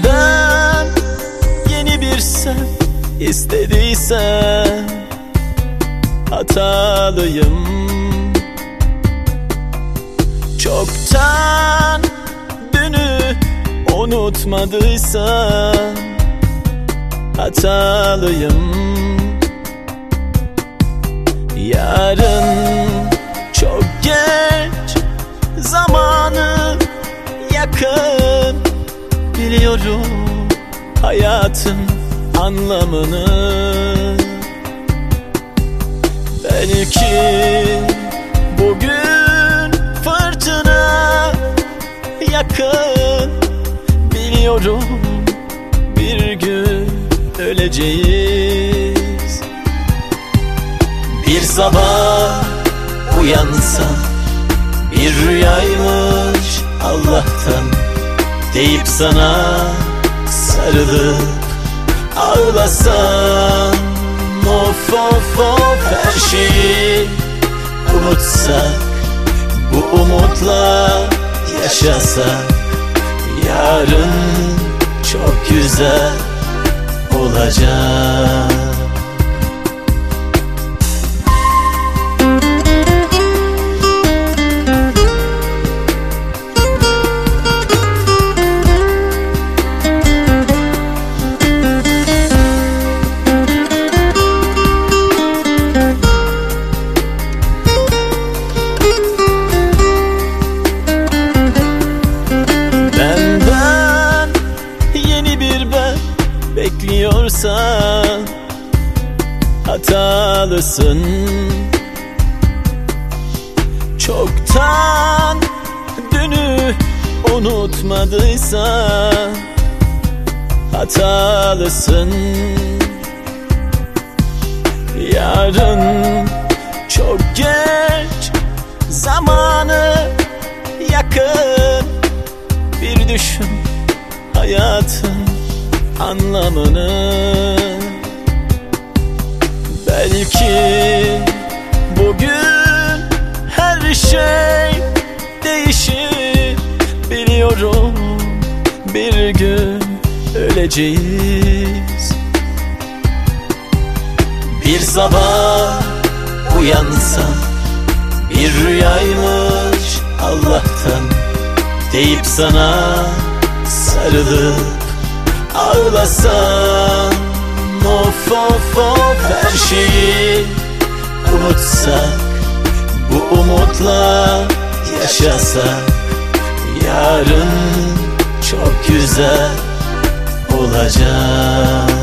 Benden yeni bir sen istediysen hatalıyım. Çoktan dünü unutmadıysan hatalıyım. Yarın çok geç, zamanı yakın. Biliyorum hayatın anlamını. Belki bugün fırtına yakın. Biliyorum bir gün öleceğiz. Bir sabah uyansam bir rüyaymış Allah'tan deyip sana sarılıp ağlasam. Of of of, her şeyi unutsak, bu umutla yaşasak, yarın çok güzel olacak. Benden yeni bir ben bekliyorsan hatalısın. Çoktan dünü unutmadıysan hatalısın. Yarın çok geç, zamanı yakın. Bir düşün hayatın anlamını. Belki bugün her şey değişir. Biliyorum bir gün öleceğiz. Bir sabah uyansam bir rüyaymış Allah'tan deyip sana sarılıp ağlasam. Of of of, her şeyi unutsak, bu umutla yaşasak, yarın çok güzel olacak.